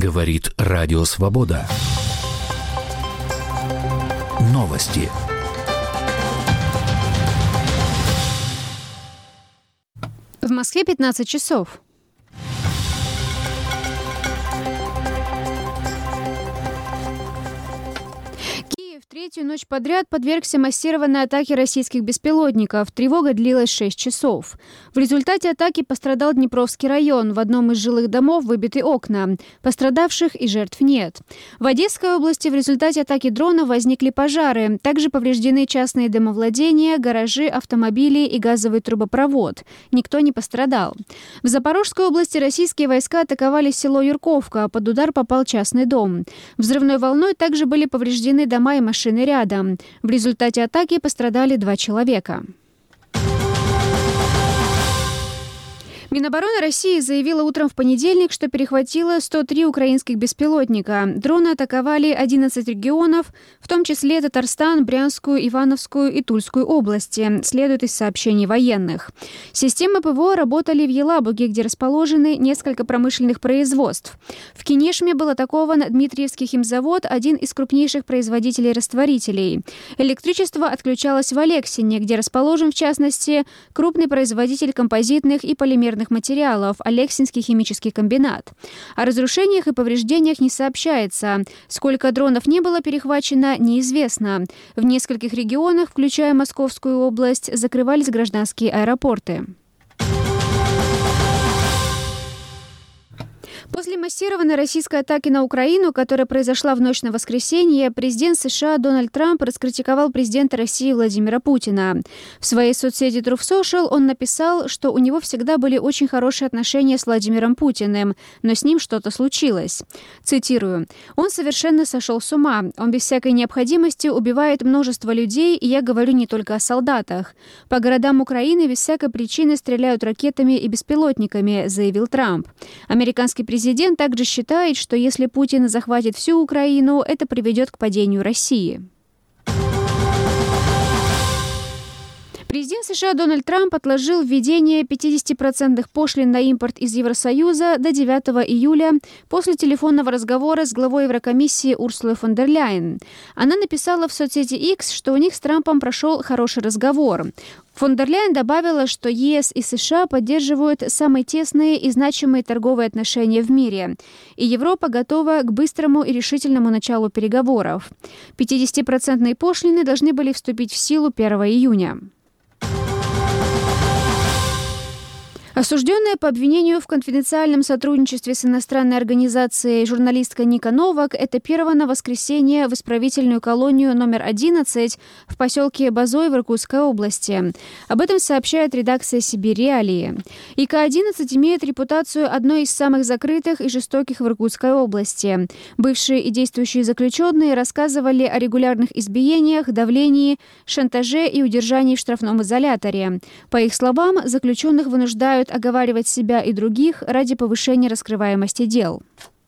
Говорит Радио Свобода. Новости. В Москве 15 часов. Третью ночь подряд подвергся массированной атаке российских беспилотников. Тревога длилась 6 часов. В результате атаки пострадал Днепровский район. В одном из жилых домов выбиты окна. Пострадавших и жертв нет. В Одесской области в результате атаки дронов возникли пожары. Также повреждены частные домовладения, гаражи, автомобили и газовый трубопровод. Никто не пострадал. В Запорожской области российские войска атаковали село Юрковка. Под удар попал частный дом. Взрывной волной также были повреждены дома и машины рядом. В результате атаки пострадали 2 человека. Минобороны России заявила утром в понедельник, что перехватила 103 украинских беспилотника. Дроны атаковали 11 регионов, в том числе Татарстан, Брянскую, Ивановскую и Тульскую области, следует из сообщений военных. Системы ПВО работали в Елабуге, где расположены несколько промышленных производств. В Кинешме был атакован Дмитриевский химзавод, один из крупнейших производителей растворителей. Электричество отключалось в Алексине, где расположен, в частности, крупный производитель композитных и полимерных материалов Алексинский химический комбинат. О разрушениях и повреждениях не сообщается. Сколько дронов не было перехвачено, неизвестно. В нескольких регионах, включая Московскую область, закрывались гражданские аэропорты. После массированной российской атаки на Украину, которая произошла в ночь на воскресенье, президент США Дональд Трамп раскритиковал президента России Владимира Путина. В своей соцсети Truth Social он написал, что у него всегда были очень хорошие отношения с Владимиром Путиным, но с ним что-то случилось. Цитирую. «Он совершенно сошел с ума. Он без всякой необходимости убивает множество людей, и я говорю не только о солдатах. По городам Украины без всякой причины стреляют ракетами и беспилотниками», заявил Трамп. Американский президент также считает, что если Путин захватит всю Украину, это приведет к падению России. Президент США Дональд Трамп отложил введение 50% пошлин на импорт из Евросоюза до 9 июля после телефонного разговора с главой Еврокомиссии Урсулой фон дер Ляйен. Она написала в соцсети X, что у них с Трампом прошел хороший разговор. Фон дер Ляйен добавила, что ЕС и США поддерживают самые тесные и значимые торговые отношения в мире, и Европа готова к быстрому и решительному началу переговоров. 50% пошлины должны были вступить в силу 1 июня. Осужденная по обвинению в конфиденциальном сотрудничестве с иностранной организацией журналистка Ника Новак этапирована в воскресенье в исправительную колонию номер 11 в поселке Базой в Иркутской области. Об этом сообщает редакция «Сибирь Реалии». ИК-11 имеет репутацию одной из самых закрытых и жестоких в Иркутской области. Бывшие и действующие заключенные рассказывали о регулярных избиениях, давлении, шантаже и удержании в штрафном изоляторе. По их словам, заключенных вынуждают оговаривать себя и других ради повышения раскрываемости дел.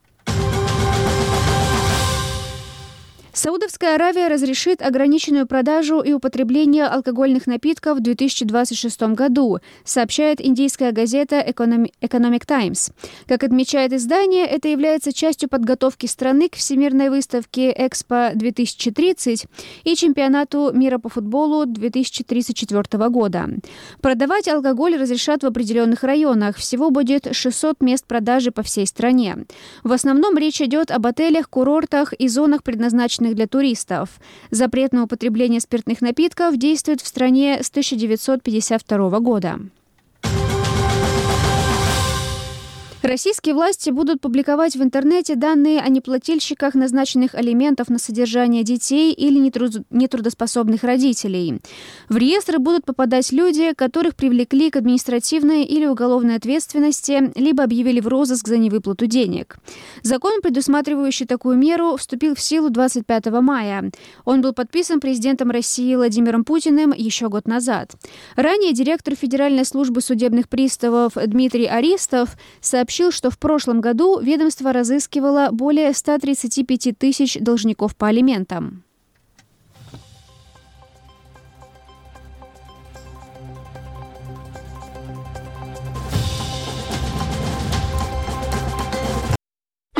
Саудовская Аравия разрешит ограниченную продажу и употребление алкогольных напитков в 2026 году, сообщает индийская газета Economic Times. Как отмечает издание, это является частью подготовки страны к Всемирной выставке Экспо-2030 и чемпионату мира по футболу 2034 года. Продавать алкоголь разрешат в определенных районах. Всего будет 600 мест продажи по всей стране. В основном речь идет об отелях, курортах и зонах, предназначенных для туристов. Запрет на употребление спиртных напитков действует в стране с 1952 года. Российские власти будут публиковать в интернете данные о неплательщиках назначенных алиментов на содержание детей или нетрудоспособных родителей. В реестры будут попадать люди, которых привлекли к административной или уголовной ответственности, либо объявили в розыск за невыплату денег. Закон, предусматривающий такую меру, вступил в силу 25 мая. Он был подписан президентом России Владимиром Путиным еще год назад. Ранее директор Федеральной службы судебных приставов Дмитрий Аристов сообщил, что в прошлом году ведомство разыскивало более 135 тысяч должников по алиментам.